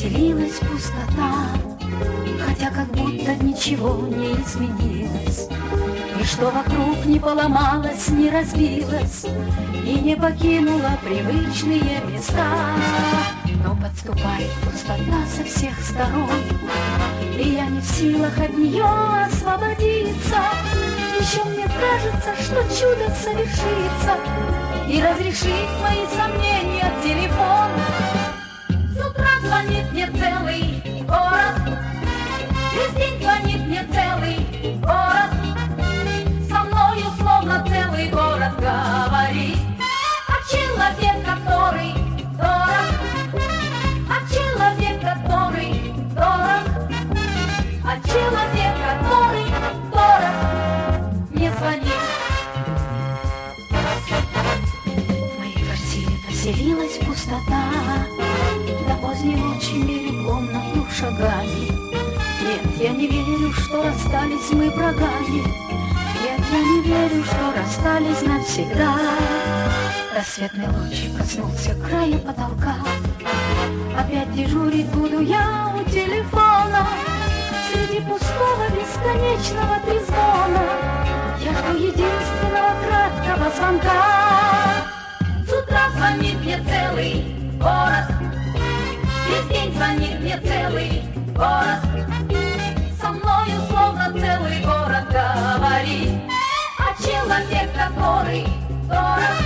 поселилась пустота, хотя как будто ничего не изменилось. Ничто вокруг не поломалось, не разбилось и не покинуло привычные места. Но подступает пустота со всех сторон, и я не в силах от нее освободиться. Еще мне кажется, что чудо совершится и разрешит мои сомнения телефон. С утра звонит мне целый город, весь день звонит мне целый город. Со мною словно целый город говорит о человек, который дорог, о человек, который дорог, о человек, который дорог, мне звонит. В моей квартире поселилась пустота, до поздней ночи мерю комнату шагами. Нет, я не верю, что расстались мы врагами. Нет, я не верю, что расстались навсегда. Рассветный луч коснулся края потолка. Опять дежурить буду я у телефона. Среди пустого бесконечного трезвона я жду единственного краткого звонка. С утра звонит мне целый город, весь день звонит мне целый город. Со мною словно целый город говорит о человек, который дорог,